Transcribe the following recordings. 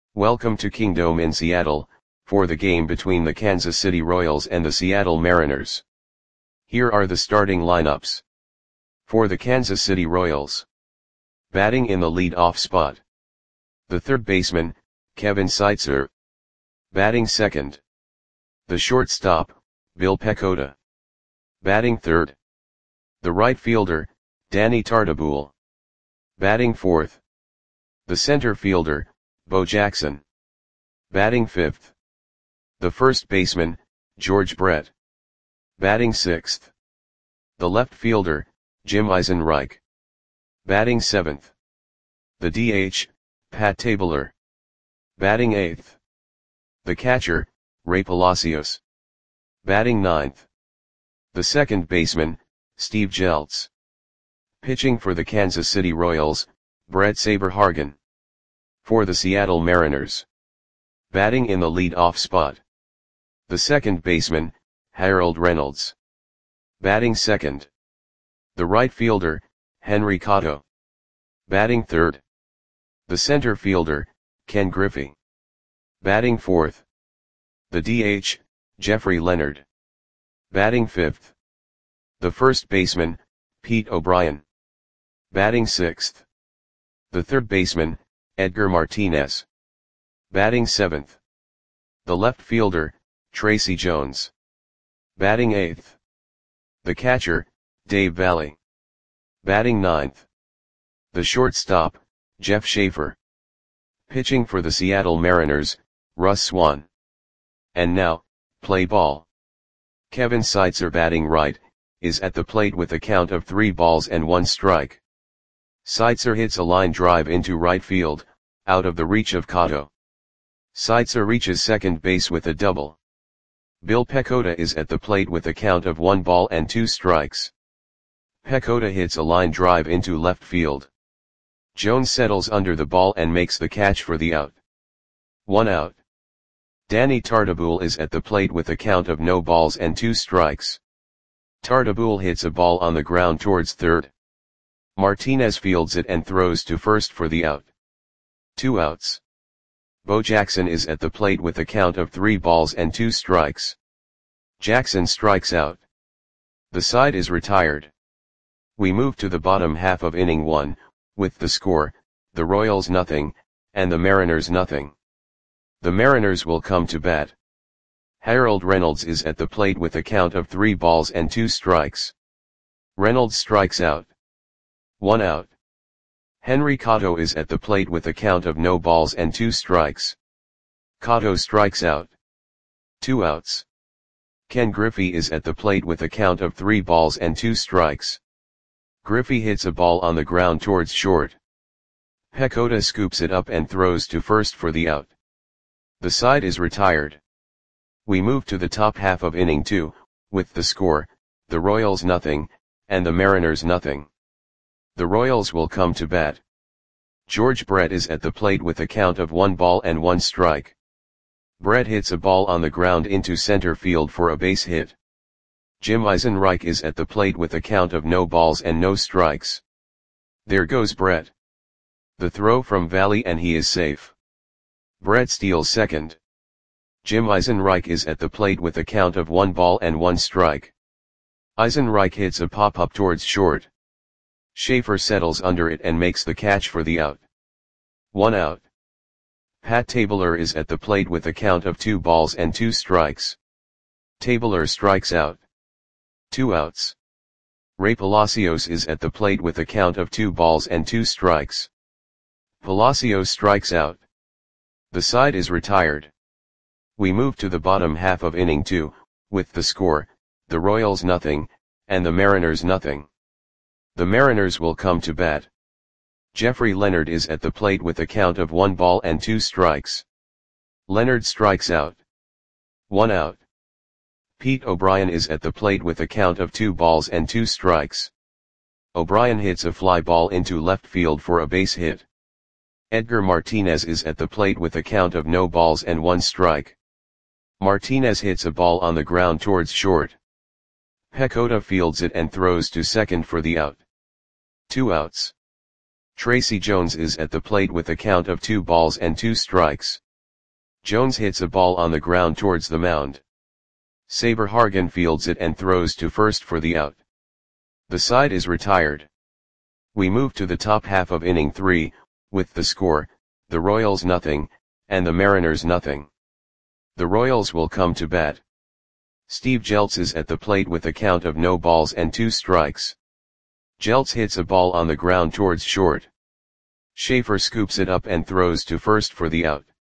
Welcome to Kingdome in Seattle, for the game between the Kansas City Royals and the Seattle Mariners. Here are the starting lineups. For the Kansas City Royals. Batting in the lead-off spot. The third baseman, Kevin Seitzer. Batting second. The shortstop, Bill Pecota. Batting third. The right fielder, Danny Tartabull. Batting fourth. The center fielder, Bo Jackson. Batting fifth. The first baseman, George Brett. Batting sixth. The left fielder, Jim Eisenreich. Batting seventh. The DH, Pat Tabler. Batting eighth. The catcher, Ray Palacios. Batting ninth. The second baseman, Steve Jeltz. Pitching for the Kansas City Royals, Brett Saberhagen. For the Seattle Mariners. Batting in the lead-off spot. The second baseman, Harold Reynolds. Batting second. The right fielder, Henry Cotto. Batting third. The center fielder, Ken Griffey. Batting fourth. The DH, Jeffrey Leonard. Batting fifth. The first baseman, Pete O'Brien. Batting sixth. The third baseman, Edgar Martinez. Batting seventh. The left fielder, Tracy Jones. Batting eighth. The catcher, Dave Valle. Batting ninth. The shortstop, Jeff Schaefer. Pitching for the Seattle Mariners, Russ Swan. And now, play ball. Kevin Seitzer, batting right, is at the plate with a count of 3 balls and 1 strike. Seitzer hits a line drive into right field, out of the reach of Cotto. Seitzer reaches second base with a double. Bill Pecota is at the plate with a count of 1 ball and 2 strikes. Pecota hits a line drive into left field. Jones settles under the ball and makes the catch for the out. 1 out. Danny Tartabull is at the plate with a count of no balls and 2 strikes. Tartabull hits a ball on the ground towards third. Martinez fields it and throws to first for the out. 2 outs. Bo Jackson is at the plate with a count of 3 balls and 2 strikes. Jackson strikes out. The side is retired. We move to the bottom half of inning 1, with the score, the Royals 0, and the Mariners 0. The Mariners will come to bat. Harold Reynolds is at the plate with a count of 3 balls and 2 strikes. Reynolds strikes out. 1 out. Henry Cotto is at the plate with a count of no balls and 2 strikes. Cotto strikes out. 2 outs. Ken Griffey is at the plate with a count of 3 balls and 2 strikes. Griffey hits a ball on the ground towards short. Pecota scoops it up and throws to first for the out. The side is retired. We move to the top half of inning 2, with the score, the Royals 0, and the Mariners 0. The Royals will come to bat. George Brett is at the plate with a count of 1 ball and 1 strike. Brett hits a ball on the ground into center field for a base hit. Jim Eisenreich is at the plate with a count of no balls and no strikes. There goes Brett. The throw from Valle and he is safe. Brett steals second. Jim Eisenreich is at the plate with a count of 1 ball and 1 strike. Eisenreich hits a pop-up towards short. Schaefer settles under it and makes the catch for the out. 1 out. Pat Tabler is at the plate with a count of 2 balls and 2 strikes. Tabler strikes out. 2 outs. Ray Palacios is at the plate with a count of 2 balls and 2 strikes. Palacios strikes out. The side is retired. We move to the bottom half of inning 2, with the score, the Royals 0, and the Mariners 0. The Mariners will come to bat. Jeffrey Leonard is at the plate with a count of 1 ball and 2 strikes. Leonard strikes out. 1 out. Pete O'Brien is at the plate with a count of 2 balls and 2 strikes. O'Brien hits a fly ball into left field for a base hit. Edgar Martinez is at the plate with a count of no balls and 1 strike. Martinez hits a ball on the ground towards short. Pecota fields it and throws to second for the out. 2 outs. Tracy Jones is at the plate with a count of 2 balls and 2 strikes. Jones hits a ball on the ground towards the mound. Saber Hargan fields it and throws to first for the out. The side is retired. We move to the top half of inning 3, with the score, the Royals nothing, and the Mariners nothing. The Royals will come to bat. Steve Jeltz is at the plate with a count of no balls and 2 strikes. Jeltz hits a ball on the ground towards short. Schaefer scoops it up and throws to first for the out.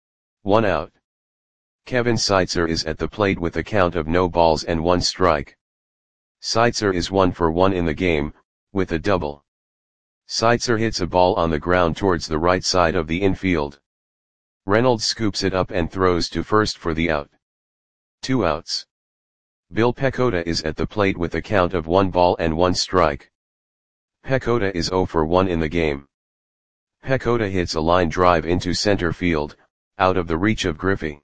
1 out. Kevin Seitzer is at the plate with a count of no balls and 1 strike. Seitzer is 1 for 1 in the game, with a double. Seitzer hits a ball on the ground towards the right side of the infield. Reynolds scoops it up and throws to first for the out. 2 outs. Bill Pecota is at the plate with a count of 1 ball and 1 strike. Pecota is 0 for 1 in the game. Pecota hits a line drive into center field, out of the reach of Griffey.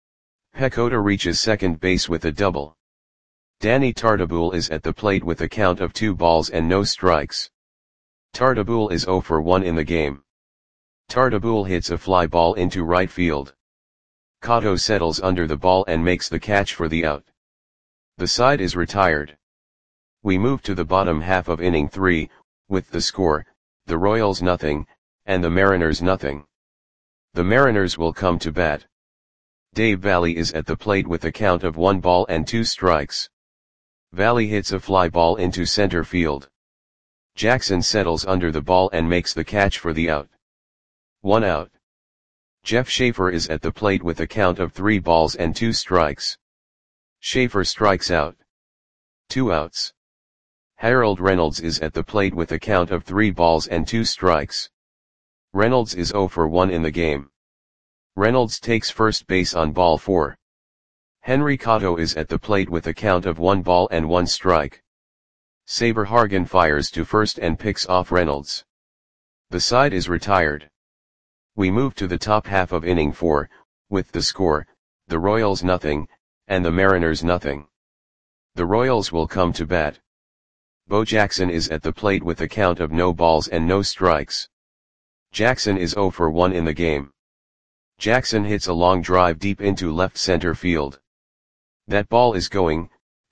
Pecota reaches second base with a double. Danny Tartabull is at the plate with a count of 2 balls and no strikes. Tartabull is 0 for 1 in the game. Tartabull hits a fly ball into right field. Cotto settles under the ball and makes the catch for the out. The side is retired. We move to the bottom half of inning 3, with the score, the Royals nothing, and the Mariners nothing. The Mariners will come to bat. Dave Valle is at the plate with a count of 1 ball and 2 strikes. Valle hits a fly ball into center field. Jackson settles under the ball and makes the catch for the out. 1 out. Jeff Schaefer is at the plate with a count of 3 balls and 2 strikes. Schaefer strikes out. 2 outs. Harold Reynolds is at the plate with a count of 3 balls and 2 strikes. Reynolds is 0 for 1 in the game. Reynolds takes first base on ball 4. Henry Cotto is at the plate with a count of 1 ball and 1 strike. Saber Hargan fires to first and picks off Reynolds. The side is retired. We move to the top half of inning 4, with the score, the Royals nothing, and the Mariners nothing. The Royals will come to bat. Bo Jackson is at the plate with a count of no balls and no strikes. Jackson is 0 for 1 in the game. Jackson hits a long drive deep into left center field. That ball is going,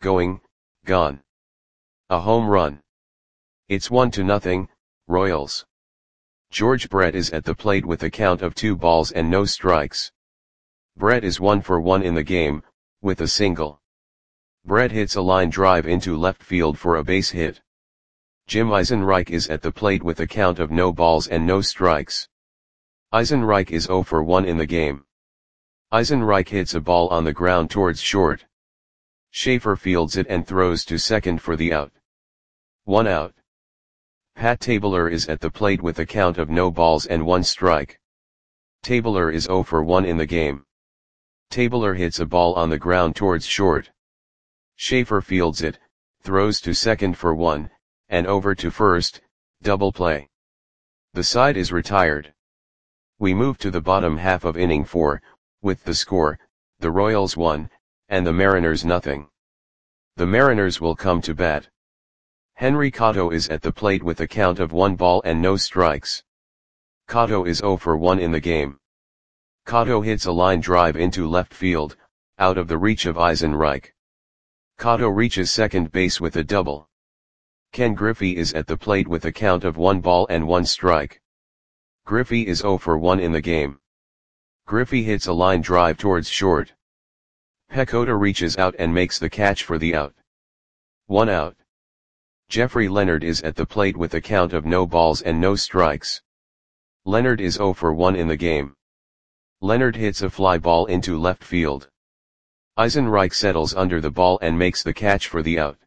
gone. A home run. It's 1-0, Royals. George Brett is at the plate with a count of 2 balls and no strikes. Brett is 1 for 1 in the game, with a single. Brett hits a line drive into left field for a base hit. Jim Eisenreich is at the plate with a count of no balls and no strikes. Eisenreich is 0 for 1 in the game. Eisenreich hits a ball on the ground towards short. Schaefer fields it and throws to second for the out. 1 out. Pat Tabler is at the plate with a count of no balls and 1 strike. Tabler is 0 for 1 in the game. Tabler hits a ball on the ground towards short. Schaefer fields it, throws to second for 1, and over to first, double play. The side is retired. We move to the bottom half of inning 4, with the score, the Royals 1, and the Mariners nothing. The Mariners will come to bat. Henry Cotto is at the plate with a count of 1 ball and no strikes. Cotto is 0 for 1 in the game. Cotto hits a line drive into left field, out of the reach of Eisenreich. Cotto reaches second base with a double. Ken Griffey is at the plate with a count of 1 ball and 1 strike. Griffey is 0 for 1 in the game. Griffey hits a line drive towards short. Pecota reaches out and makes the catch for the out. 1 out. Jeffrey Leonard is at the plate with a count of no balls and no strikes. Leonard is 0 for 1 in the game. Leonard hits a fly ball into left field. Eisenreich settles under the ball and makes the catch for the out.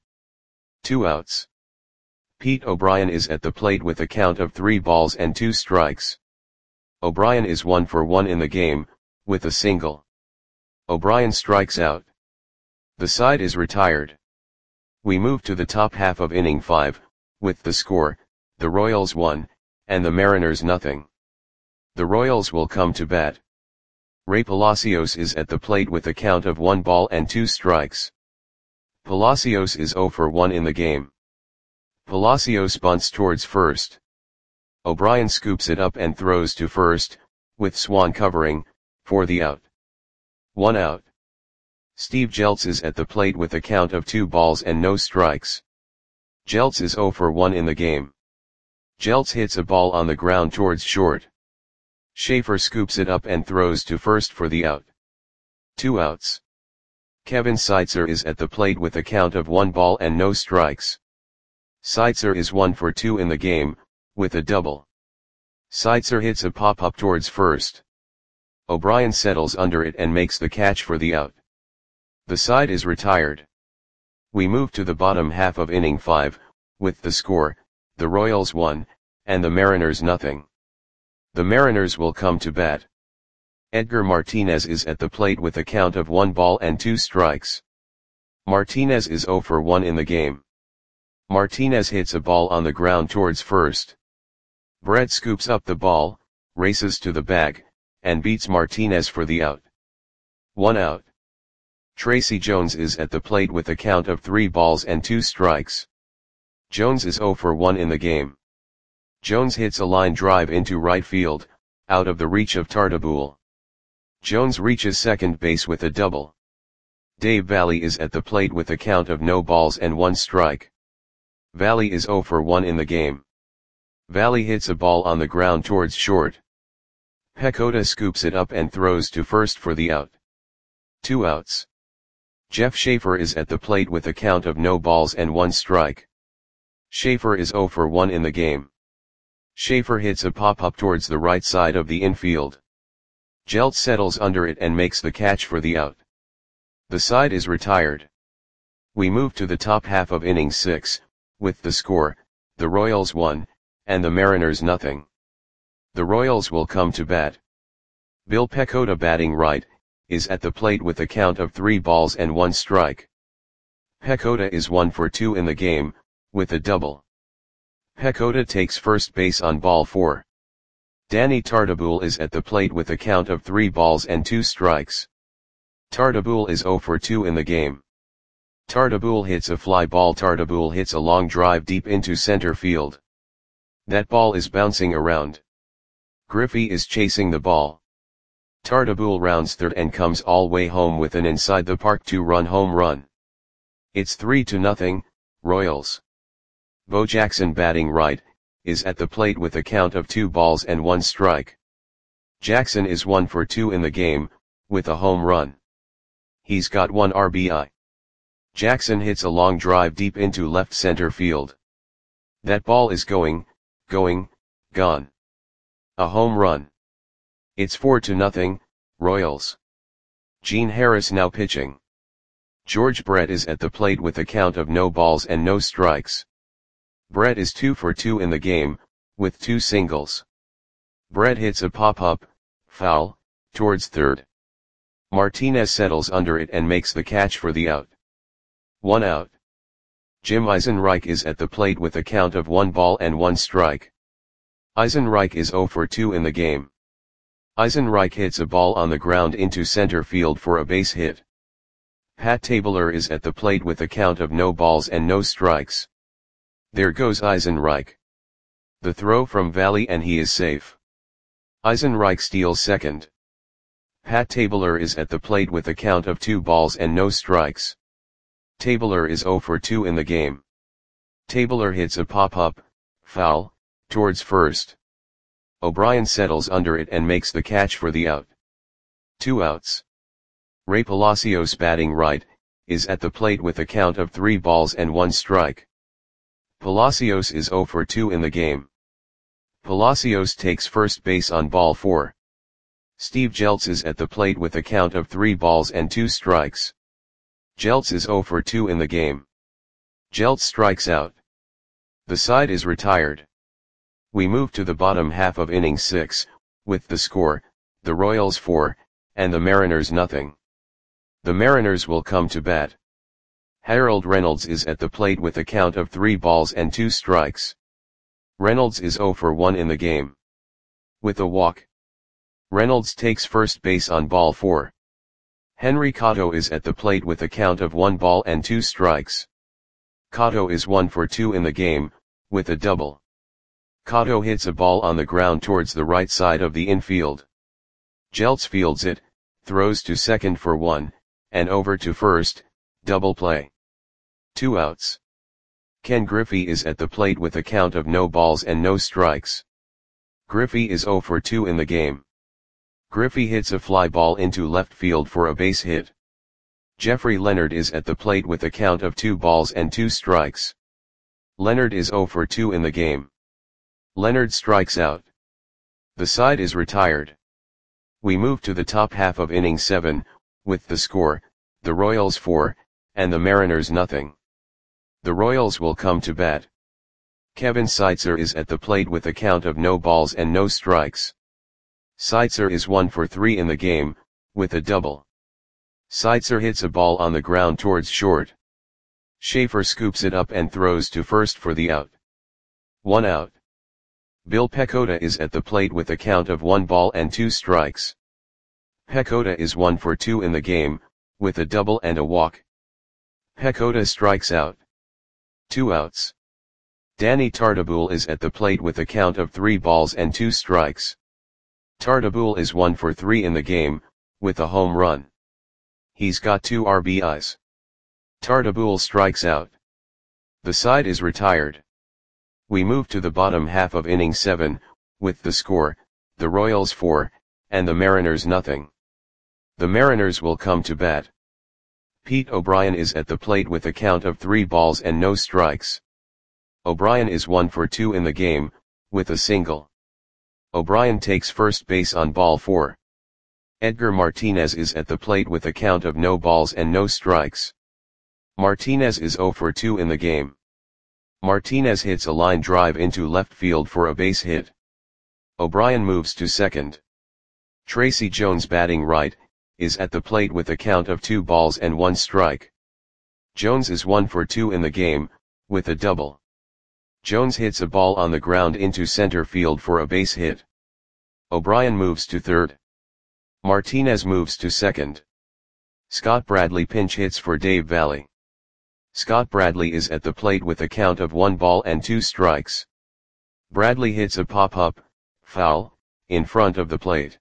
2 outs. Pete O'Brien is at the plate with a count of 3 balls and 2 strikes. O'Brien is 1 for 1 in the game, with a single. O'Brien strikes out. The side is retired. We move to the top half of inning 5, with the score, the Royals 1, and the Mariners nothing. The Royals will come to bat. Ray Palacios is at the plate with a count of 1 ball and 2 strikes. Palacios is 0 for 1 in the game. Palacios bunts towards first. O'Brien scoops it up and throws to first, with Swan covering, for the out. 1 out. Steve Jeltz is at the plate with a count of 2 balls and no strikes. Jeltz is 0 for 1 in the game. Jeltz hits a ball on the ground towards short. Schaefer scoops it up and throws to first for the out. 2 outs. Kevin Seitzer is at the plate with a count of 1 ball and no strikes. Seitzer is 1 for 2 in the game, with a double. Seitzer hits a pop-up towards first. O'Brien settles under it and makes the catch for the out. The side is retired. We move to the bottom half of inning 5, with the score, the Royals 1, and the Mariners nothing. The Mariners will come to bat. Edgar Martinez is at the plate with a count of 1 ball and 2 strikes. Martinez is 0 for 1 in the game. Martinez hits a ball on the ground towards first. Brett scoops up the ball, races to the bag, and beats Martinez for the out. 1 out. Tracy Jones is at the plate with a count of 3 balls and 2 strikes. Jones is 0 for 1 in the game. Jones hits a line drive into right field, out of the reach of Tartabull. Jones reaches second base with a double. Dave Valle is at the plate with a count of no balls and 1 strike. Valle is 0 for 1 in the game. Valle hits a ball on the ground towards short. Pecota scoops it up and throws to first for the out. 2 outs. Jeff Schaefer is at the plate with a count of no balls and 1 strike. Schaefer is 0 for 1 in the game. Schaefer hits a pop-up towards the right side of the infield. Jeltz settles under it and makes the catch for the out. The side is retired. We move to the top half of inning 6, with the score, the Royals 1, and the Mariners nothing. The Royals will come to bat. Bill Pecota, batting right, is at the plate with a count of 3 balls and 1 strike. Pecota is 1 for 2 in the game, with a double. Pecota takes first base on ball 4. Danny Tartabull is at the plate with a count of 3 balls and 2 strikes. Tartabull is 0 for 2 in the game. Tartabull hits a fly ball. Tartabull hits a long drive deep into center field. That ball is bouncing around. Griffey is chasing the ball. Tartabull rounds third and comes all way home with an inside the park 2-run home run. It's 3-0, Royals. Bo Jackson, batting right, is at the plate with a count of 2 balls and 1 strike. Jackson is 1 for 2 in the game, with a home run. He's got 1 RBI. Jackson hits a long drive deep into left center field. That ball is gone. A home run. It's 4-0, Royals. Gene Harris now pitching. George Brett is at the plate with a count of no balls and no strikes. Brett is 2 for 2 in the game, with 2 singles. Brett hits a pop-up, foul, towards third. Martinez settles under it and makes the catch for the out. 1 out. Jim Eisenreich is at the plate with a count of 1 ball and 1 strike. Eisenreich is 0 for 2 in the game. Eisenreich hits a ball on the ground into center field for a base hit. Pat Tabler is at the plate with a count of no balls and no strikes. There goes Eisenreich. The throw from Valle and he is safe. Eisenreich steals second. Pat Tabler is at the plate with a count of 2 balls and no strikes. Tabler is 0 for 2 in the game. Tabler hits a pop-up, foul, towards first. O'Brien settles under it and makes the catch for the out. 2 outs. Ray Palacios, batting right, is at the plate with a count of 3 balls and 1 strike. Palacios is 0 for 2 in the game. Palacios takes first base on ball 4. Steve Jeltz is at the plate with a count of 3 balls and 2 strikes. Jeltz is 0 for 2 in the game. Jeltz strikes out. The side is retired. We move to the bottom half of inning 6, with the score, the Royals 4, and the Mariners nothing. The Mariners will come to bat. Harold Reynolds is at the plate with a count of 3 balls and 2 strikes. Reynolds is 0 for 1 in the game. With a walk. Reynolds takes first base on ball 4. Henry Cotto is at the plate with a count of 1 ball and 2 strikes. Cotto is 1 for 2 in the game, with a double. Cotto hits a ball on the ground towards the right side of the infield. Jeltz fields it, throws to second for 1, and over to first, double play. 2 outs. Ken Griffey is at the plate with a count of no balls and no strikes. Griffey is 0 for 2 in the game. Griffey hits a fly ball into left field for a base hit. Jeffrey Leonard is at the plate with a count of 2 balls and 2 strikes. Leonard is 0 for 2 in the game. Leonard strikes out. The side is retired. We move to the top half of inning 7, with the score, the Royals 4, and the Mariners nothing. The Royals will come to bat. Kevin Seitzer is at the plate with a count of no balls and no strikes. Seitzer is 1 for 3 in the game, with a double. Seitzer hits a ball on the ground towards short. Schaefer scoops it up and throws to first for the out. 1 out. Bill Pecota is at the plate with a count of 1 ball and 2 strikes. Pecota is 1 for 2 in the game, with a double and a walk. Pecota strikes out. 2 outs. Danny Tartabull is at the plate with a count of 3 balls and 2 strikes. Tartabull is 1 for 3 in the game, with a home run. He's got 2 RBIs. Tartabull strikes out. The side is retired. We move to the bottom half of inning 7, with the score, the Royals 4, and the Mariners nothing. The Mariners will come to bat. Pete O'Brien is at the plate with a count of 3 balls and no strikes. O'Brien is 1 for 2 in the game, with a single. O'Brien takes first base on ball 4. Edgar Martinez is at the plate with a count of no balls and no strikes. Martinez is 0 for 2 in the game. Martinez hits a line drive into left field for a base hit. O'Brien moves to second. Tracy Jones, batting right, is at the plate with a count of 2 balls and 1 strike. Jones is 1 for 2 in the game, with a double. Jones hits a ball on the ground into center field for a base hit. O'Brien moves to third. Martinez moves to second. Scott Bradley pinch hits for Dave Valley. Scott Bradley is at the plate with a count of 1 ball and 2 strikes. Bradley hits a pop-up, foul, in front of the plate.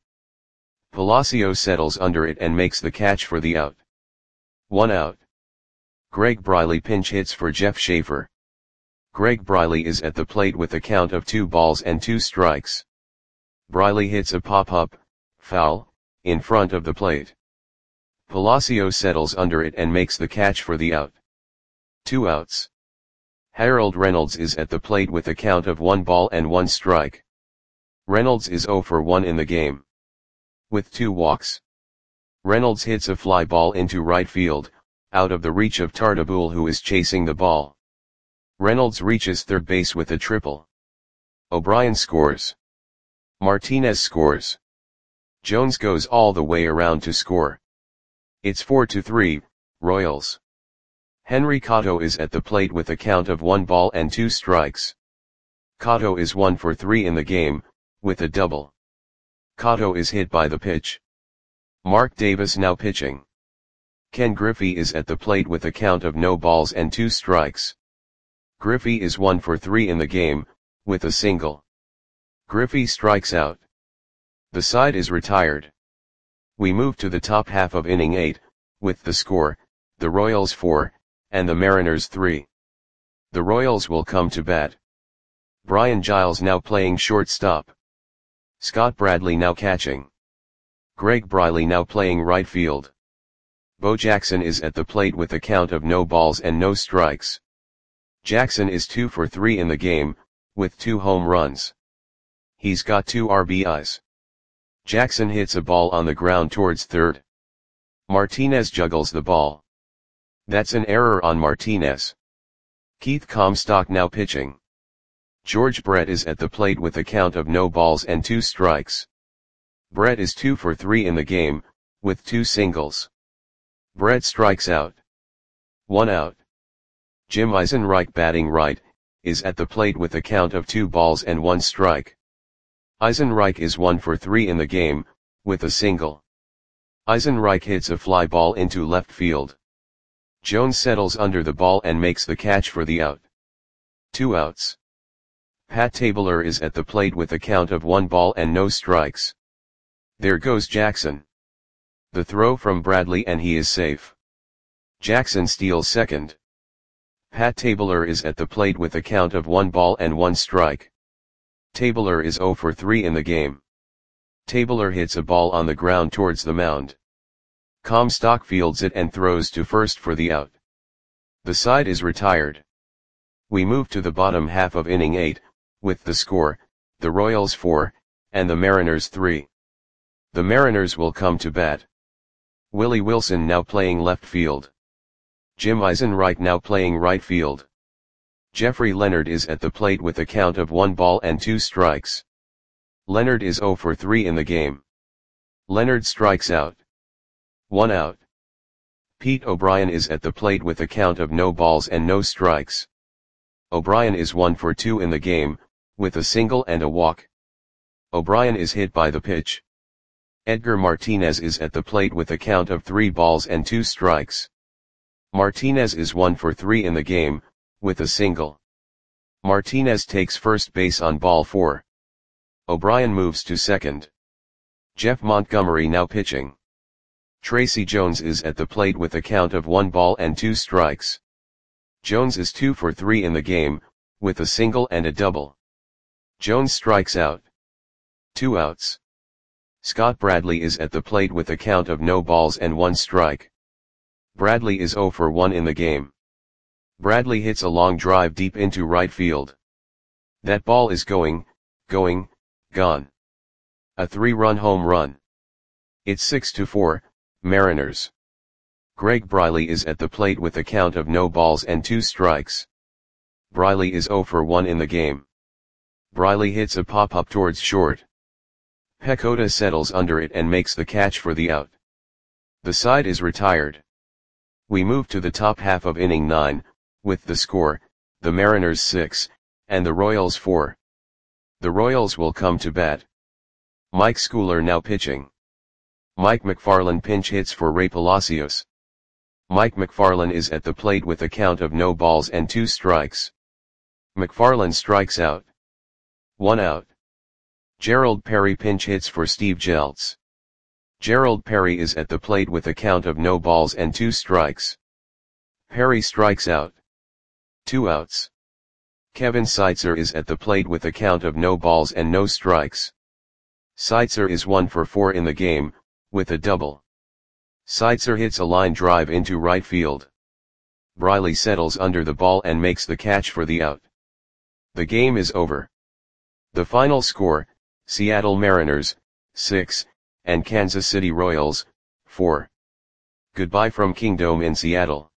Palacio settles under it and makes the catch for the out. 1 out. Greg Briley pinch hits for Jeff Schaefer. Greg Briley is at the plate with a count of 2 balls and 2 strikes. Briley hits a pop-up, foul, in front of the plate. Palacio settles under it and makes the catch for the out. 2 outs. Harold Reynolds is at the plate with a count of 1 ball and 1 strike. Reynolds is 0 for 1 in the game. With 2 walks. Reynolds hits a fly ball into right field, out of the reach of Tartabull, who is chasing the ball. Reynolds reaches third base with a triple. O'Brien scores. Martinez scores. Jones goes all the way around to score. It's 4-3, Royals. Henry Cotto is at the plate with a count of 1 ball and 2 strikes. Cotto is 1 for 3 in the game, with a double. Cotto is hit by the pitch. Mark Davis now pitching. Ken Griffey is at the plate with a count of no balls and 2 strikes. Griffey is 1 for 3 in the game, with a single. Griffey strikes out. The side is retired. We move to the top half of inning 8, with the score, the Royals 4, and the Mariners 3. The Royals will come to bat. Brian Giles now playing shortstop. Scott Bradley now catching. Greg Briley now playing right field. Bo Jackson is at the plate with a count of no balls and no strikes. Jackson is 2 for 3 in the game, with 2 home runs. He's got 2 RBIs. Jackson hits a ball on the ground towards third. Martinez juggles the ball. That's an error on Martinez. Keith Comstock now pitching. George Brett is at the plate with a count of no balls and 2 strikes. Brett is 2 for 3 in the game, with 2 singles. Brett strikes out. 1 out. Jim Eisenreich, batting right, is at the plate with a count of 2 balls and 1 strike. Eisenreich is 1 for 3 in the game, with a single. Eisenreich hits a fly ball into left field. Jones settles under the ball and makes the catch for the out. 2 outs. Pat Tabler is at the plate with a count of 1 ball and no strikes. There goes Jackson. The throw from Bradley and he is safe. Jackson steals second. Pat Tabler is at the plate with a count of 1 ball and 1 strike. Tabler is 0 for 3 in the game. Tabler hits a ball on the ground towards the mound. Comstock fields it and throws to first for the out. The side is retired. We move to the bottom half of inning 8, with the score, the Royals 4, and the Mariners 3. The Mariners will come to bat. Willie Wilson now playing left field. Jim Eisenreich now playing right field. Jeffrey Leonard is at the plate with a count of 1 ball and 2 strikes. Leonard is 0 for 3 in the game. Leonard strikes out. 1 out. Pete O'Brien is at the plate with a count of no balls and no strikes. O'Brien is 1 for 2 in the game, with a single and a walk. O'Brien is hit by the pitch. Edgar Martinez is at the plate with a count of 3 balls and 2 strikes. Martinez is 1 for 3 in the game, with a single. Martinez takes first base on ball 4. O'Brien moves to second. Jeff Montgomery now pitching. Tracy Jones is at the plate with a count of 1 ball and 2 strikes. Jones is 2 for 3 in the game, with a single and a double. Jones strikes out. 2 outs. Scott Bradley is at the plate with a count of no balls and 1 strike. Bradley is 0 for 1 in the game. Bradley hits a long drive deep into right field. That ball is gone. A 3-run home run. It's 6-4, Mariners. Greg Briley is at the plate with a count of no balls and 2 strikes. Briley is 0 for 1 in the game. Briley hits a pop-up towards short. Pecota settles under it and makes the catch for the out. The side is retired. We move to the top half of inning 9, with the score, the Mariners 6, and the Royals 4. The Royals will come to bat. Mike Schooler now pitching. Mike McFarland pinch hits for Ray Palacios. Mike McFarland is at the plate with a count of no balls and 2 strikes. McFarland strikes out. 1 out. Gerald Perry pinch hits for Steve Jeltz. Gerald Perry is at the plate with a count of no balls and 2 strikes. Perry strikes out. 2 outs. Kevin Seitzer is at the plate with a count of no balls and no strikes. Seitzer is 1 for 4 in the game, with a double. Seitzer hits a line drive into right field. Briley settles under the ball and makes the catch for the out. The game is over. The final score, Seattle Mariners, 6, and Kansas City Royals, 4. Goodbye from Kingdome in Seattle.